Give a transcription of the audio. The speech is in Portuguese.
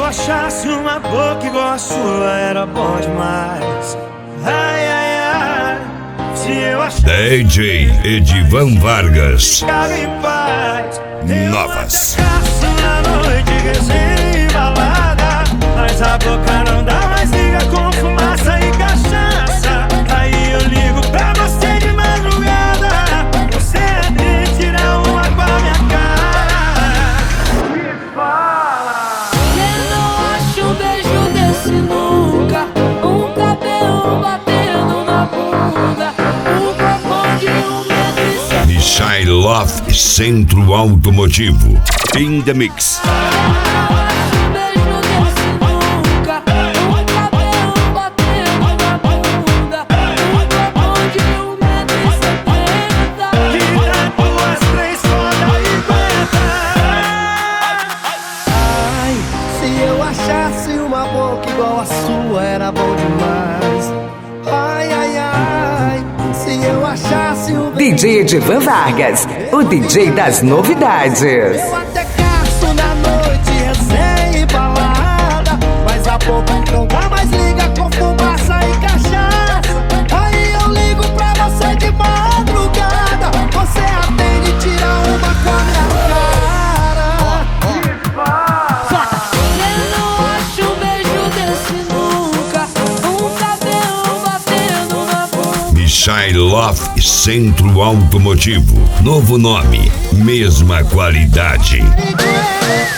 achasse uma boca igual a sua, era bom demais. Ai, ai, ai. Se eu achasse DJ Edivan Vargas. ficava em paz. Novas. Eu até na noite, resenha e balada, mas a boca não dá mais liga com fumaça e cachaça. Aí eu ligo pra você de madrugada, você até tira uma com a minha cara. Me fala. Você não acha um beijo desse nunca, um cabelo batendo na bunda, um copão de 1,70 m. Michai Love Centro Automotivo. In the mix. Uma boca igual a sua era bom demais. Ai, ai, ai. Se eu achasse um DJ Edivan Vargas, o DJ das novidades. eu até caço na noite, resenha e balada, mas a boca não dá mais liga com fumaça e cachaça. Aí eu ligo pra você de madrugada, você atende e tira uma com a minha cara. Michai Love Centro Automotivo. Novo nome, mesma qualidade.